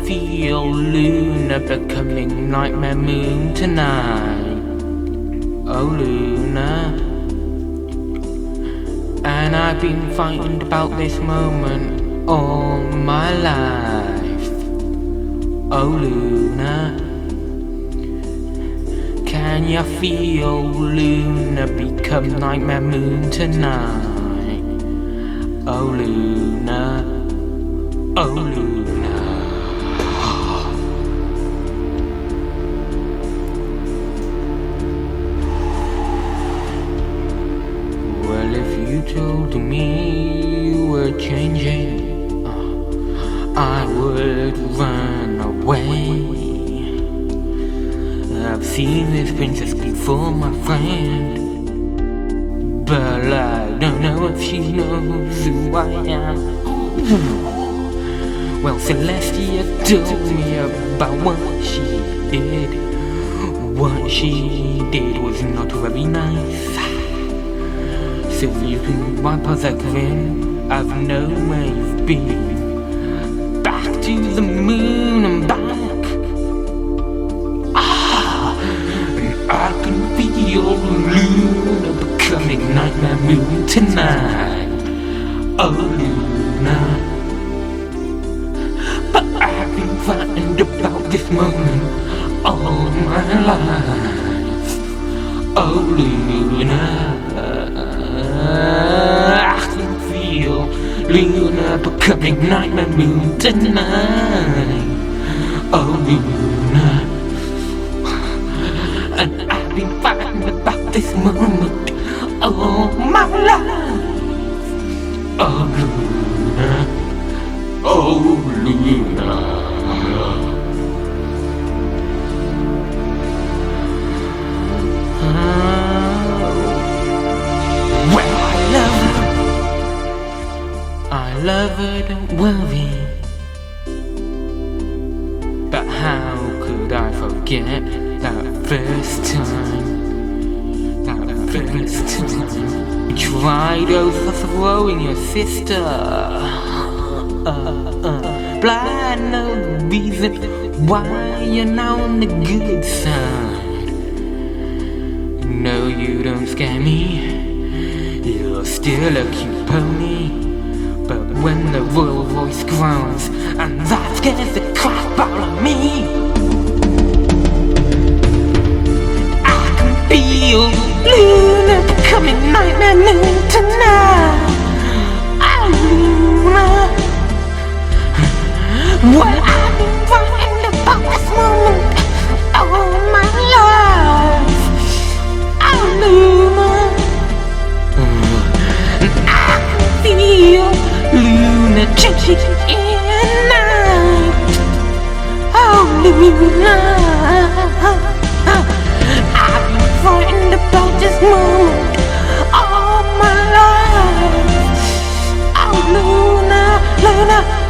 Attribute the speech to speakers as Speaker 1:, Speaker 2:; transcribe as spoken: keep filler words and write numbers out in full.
Speaker 1: feel Luna becoming nightmare moon tonight. Oh Luna. And I've been fighting about this moment all my life. Oh Luna. Can you feel Luna become nightmare moon tonight? Oh Luna. Oh Luna. Well, if you told me you were changing, uh, I would run away. I've seen this princess before, my friend, but I don't know if she knows who I am. Well, Celestia told me about what she did. What she did was not very nice. So you can wipe out that grin. I've known where you've been. Back to the moon and back. Ah, and I can feel Luna becoming nightmare moon tonight. Oh Luna. But I've been frightened about this moment all my life. Oh Luna. I can feel Luna becoming nightmare moon tonight. Oh Luna. And I've been fighting about this moment all my life. Oh Luna. Oh Luna. I love her, don't worry. But how could I forget that first time? That first time you tried overthrowing your sister. Uh, uh, blind, no reason why you're now on the good side. No, you don't scare me. You're still a cute pony. But when the royal voice groans, and that scares the crap out of me, I can feel Luna becoming nightmare moon tonight. Oh Luna. Well, I've been frightened about this moment all my life. Oh Luna. And I can feel Luna changing in night. Oh Luna. I've been frightened about this moment all my life. Oh Luna, Luna.